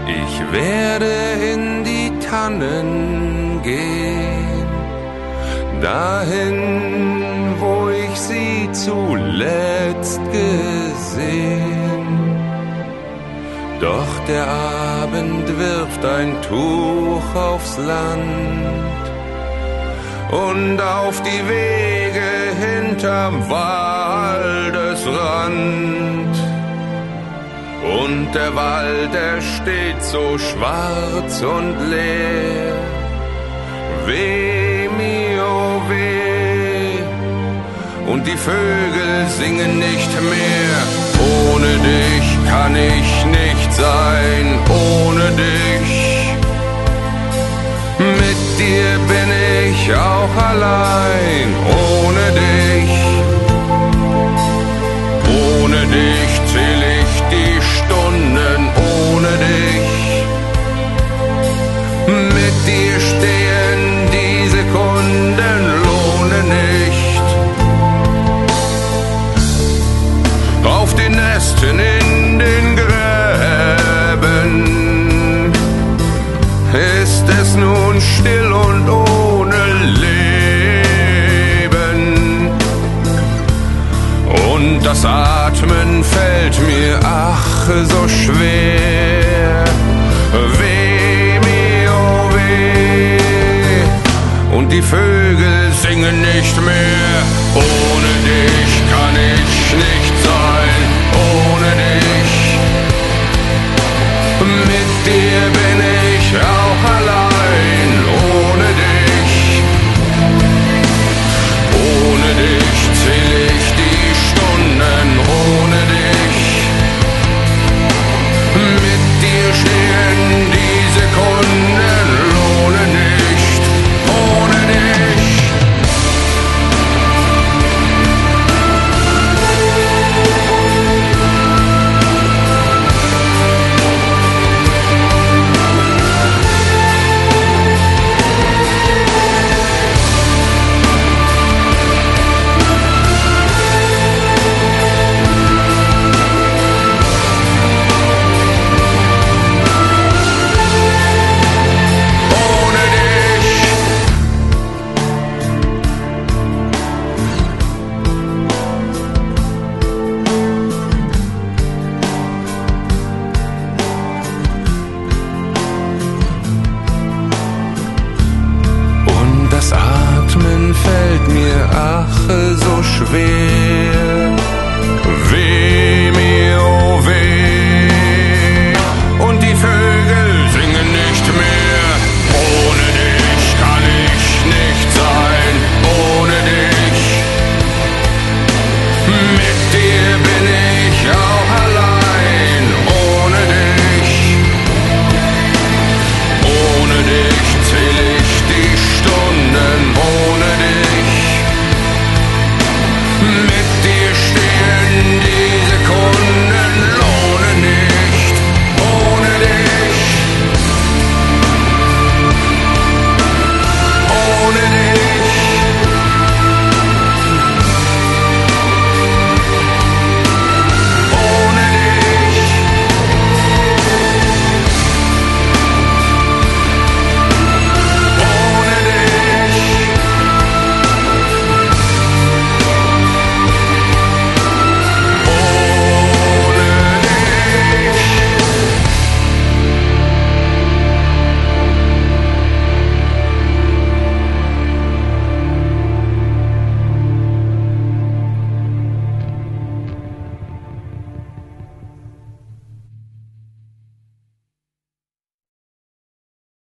Ich werde in die Tannen gehen, dahin, wo ich sie zuletzt gesehen. Doch der Abend wirft ein Tuch aufs Land und auf die Wege hinterm Waldesrand. Und der Wald, er steht so schwarz und leer. Weh mir, oh weh, und die Vögel singen nicht mehr. Ohne dich kann ich nicht sein, ohne dich. Mit dir bin ich auch allein, ohne dich. Ohne dich zähl ich die Stunden, ohne dich. Mit dir stehen die Sekunden, lohne nicht. Auf den Nesten in den Gräben ist es nun still und ohne Leben. Und das Atmen fällt mir ach so schwer.